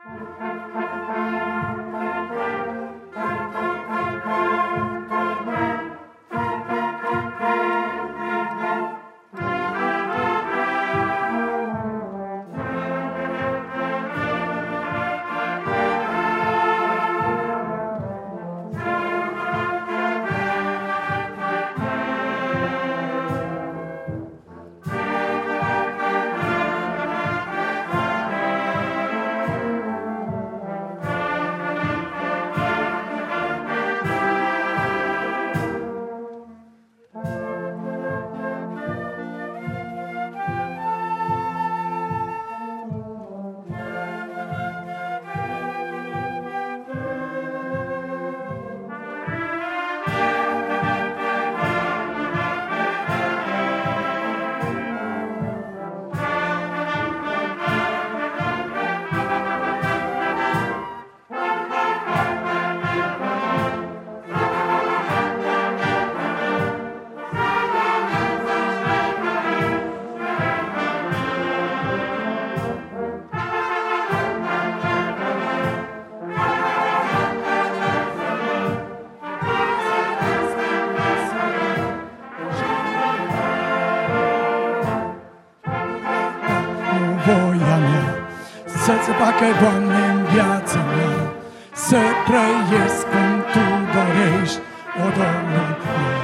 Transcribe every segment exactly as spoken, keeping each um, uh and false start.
Voia mea să-ți facă, Doamne, în viața mea, să trăiesc cum Tu dorești, o Domnul meu.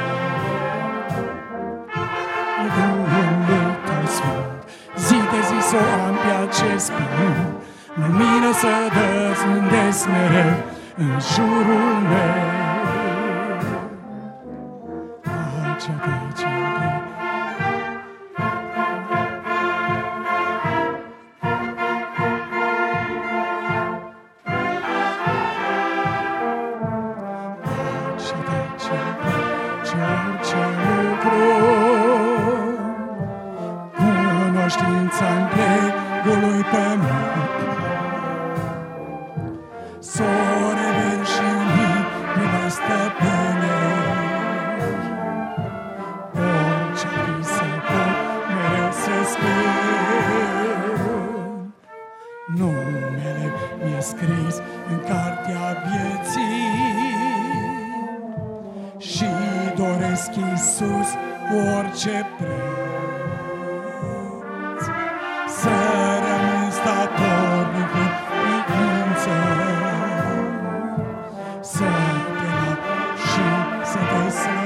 Duhul Tău Sfânt, zi de zi să o am pe acest pământ, lumină să dăzmândesc mereu în jurul meu. Pacea ta ce-mi orice lucru, cunoștința întregului pământ, s-o reveli și în inima stăpânești. Orice visă pot mereu să spun, numele mi-e scris în cartea vieții și doresc, Iisus, orice preț, să rămân statornic în credință, să te laud și să te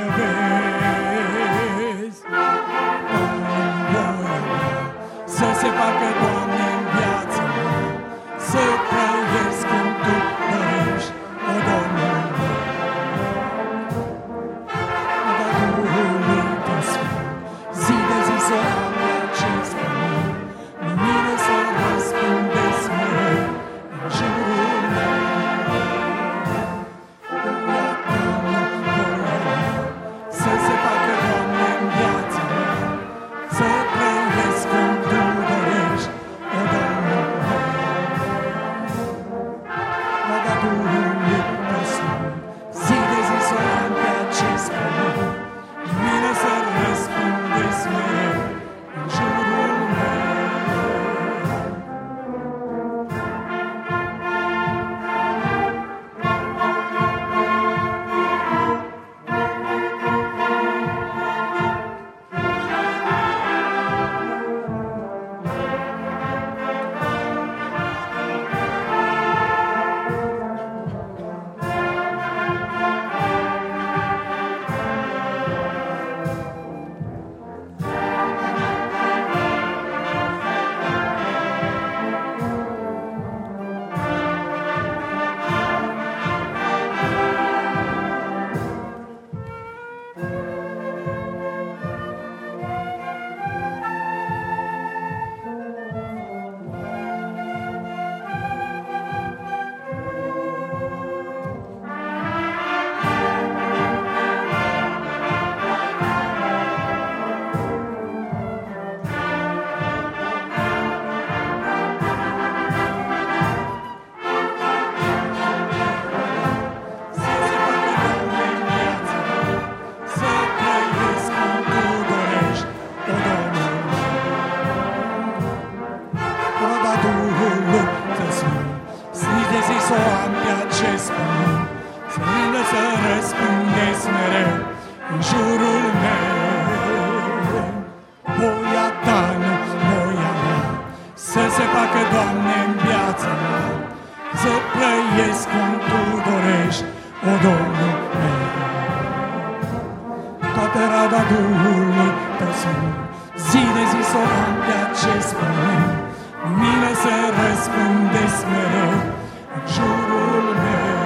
slăvesc. În voia mea să se facă, Doamne, în viața mea, să trăiesc cum Tu dorești, o Domnul meu. Zi răspândesc mereu în jurul meu. Voia ta, nu voia mea, să se facă, Doamne, în viața mea, să trăiesc cum Tu dorești, o Domnul meu. Toată rada Duhului Tău Sfânt, zi de zi s-o am pe acest pământ, mine să răspândesc mereu în jurul meu.